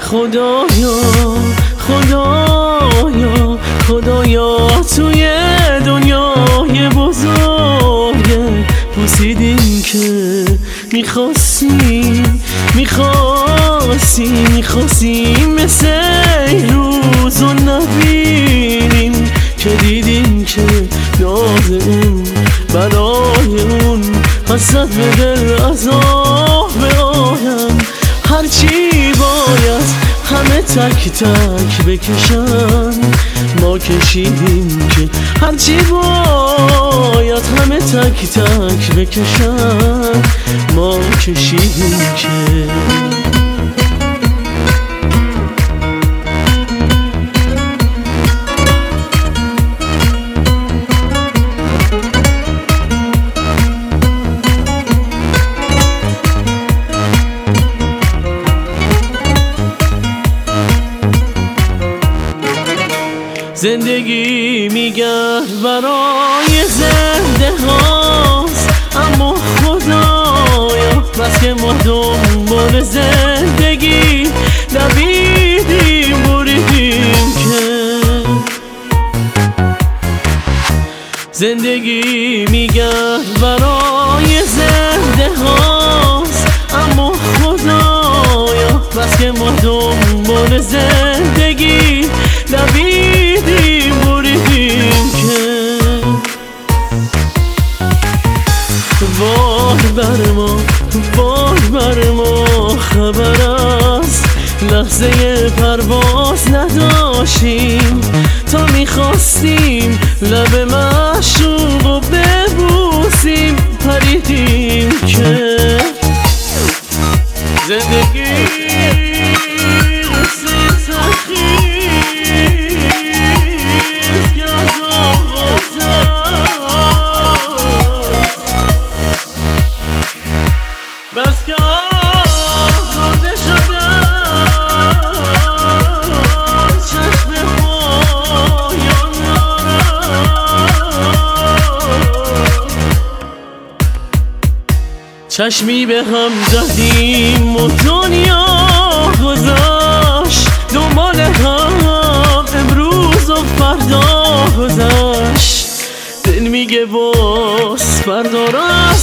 خدایا خدایا خدایا توی دنیای بزرگ پوسیدیم که میخواستیم مثل روز و نبینیم که دیدیم که ناز اون بلای اون حسد به دل عذاب آدم هرچی باید همه تک تک بکشن ما کشیدیم که هرچی باید همه تک تک بکشن ما کشیدیم که زندگی میگرد برای زنده هاست اما خدایا بس که ما دنبال زندگی دویدیم بریدیم که زندگی میگرد برای زنده هاست اما خدایا بس که ما دنبال زندگی دویدیم بریدیم که وای بر ما خبر است لحظه پرواز نداشتیم تا میخواستیم لب معشوق و ببوسیم پریدیم که زندگی بس که آزاده شدم چشم پایان دارم چشمی به هم زدیم و دنیا گذشت دنبال هم امروز و فردا گذشت دل میگه باز فردا را